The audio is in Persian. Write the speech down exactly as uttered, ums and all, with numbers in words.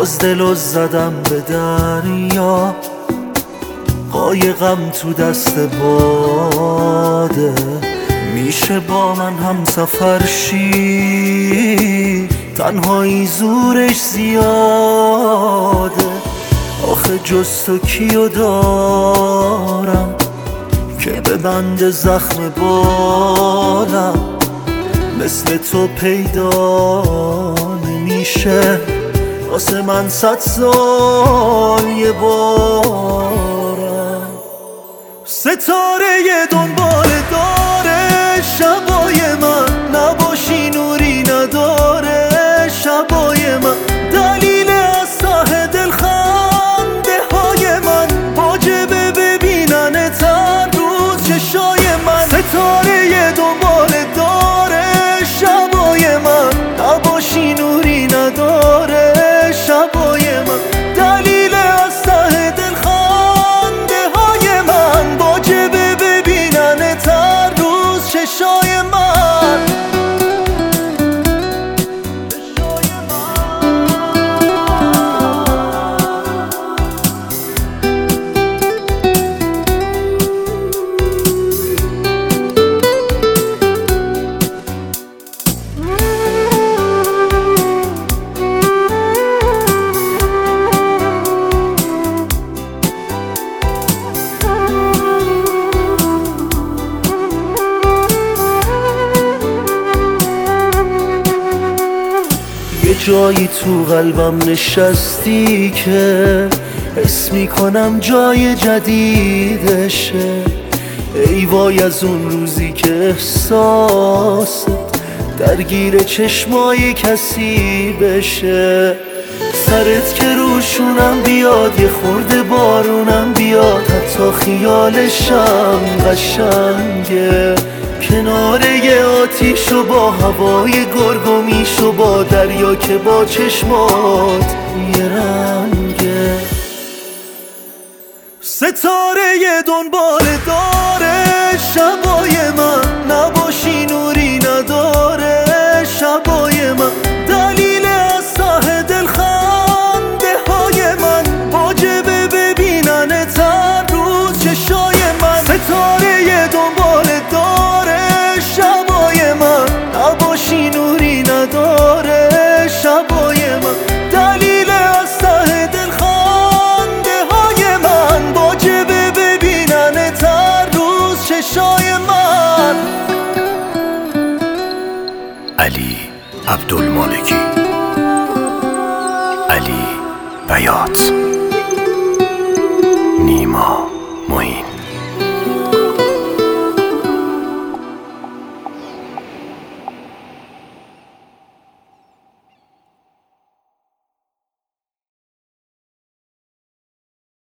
باز دلو زدم به دریا، قایقم تو دست باده. میشه با من هم سفر شی، تنهایی زورش زیاده. آخه جز تو کیو دارم که ببنده زخم بالم، مثل تو پیدا نمیشه واسه من صد سال یه بارم. ستاره دنبال داره شبای من، نباشی نوری نداره شبای من. دلیل از ته دل خنده های من، واجبه ببیننت هر روز چشای من. ستاره دنبال داره شبای من، نباشی نوری نداره شبای من. دلیل از ته دل خنده های من، واجبه ببیننت هر روز چشای من. یه جایی تو قلبم نشستی که حس میکنم جای جدیدشه. ای وای از اون روزی که احساست درگیر چشمای کسی بشه. سرت که روشونم بیاد، یه خورده بارونم بیاد، حتی خیالشم قشنگه. کناره یه آتیش و با هوای گرگومیش و با دریا که با چشمات یه رنگه. ستاره دنبال داره شبای من، نباشی نوری نداره شبای من. دلیل از ته دل خنده های من، واجبه ببیننت هر روز چشای من. ستاره دنبال داره شبای من، نباشی نوری نداره شبای من. دلیل از ته دل خنده های من، واجبه ببیننت هر روز چشای من. علی عبدالمالکی، علی بیات، نیما.